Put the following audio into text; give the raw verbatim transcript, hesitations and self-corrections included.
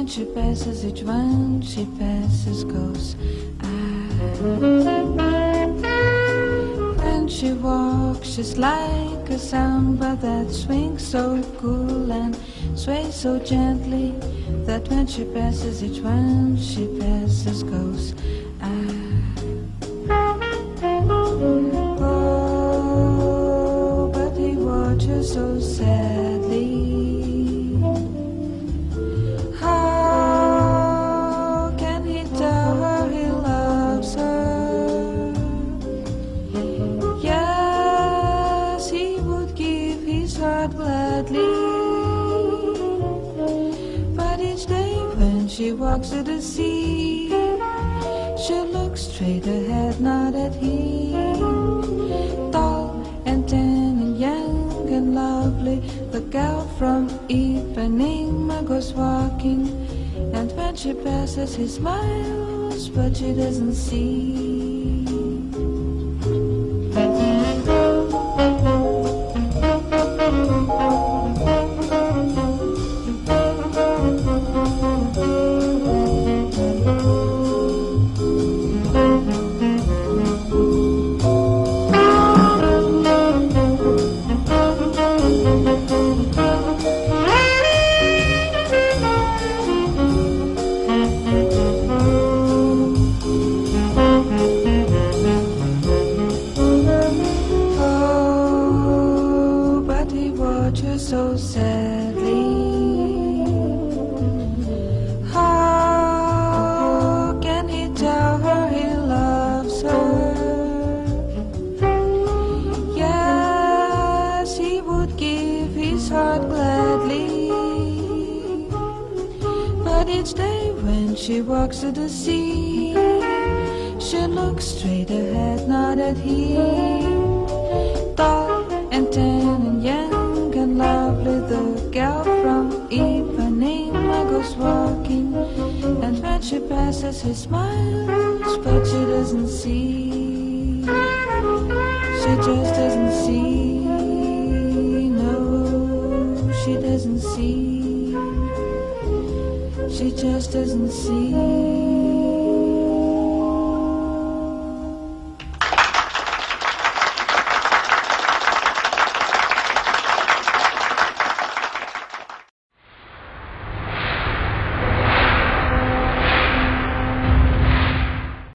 she passes, each one she passes goes. Ah. When she walks, she's like a samba that swings so cool and sways so gently that when she passes, each one she passes goes. Ah. Oh, but he watches so sadly. How can he tell her he loves her? Yes, he would give his heart gladly. But each day when she walks to the sea, she looks straight ahead, not at him. Tall and tan and young and lovely, the girl from Ipanema goes walking. And when she passes, he smiles, but she doesn't see. So sadly, how can he tell her he loves her? Yes, he would give his heart gladly. But each day when she walks to the sea, she looks straight ahead, not at him. Tall and tan and young and lovely, the girl from Ipanema goes walking. And when she passes, he smiles, but she doesn't see. She just doesn't see. No, she doesn't see. She just doesn't see.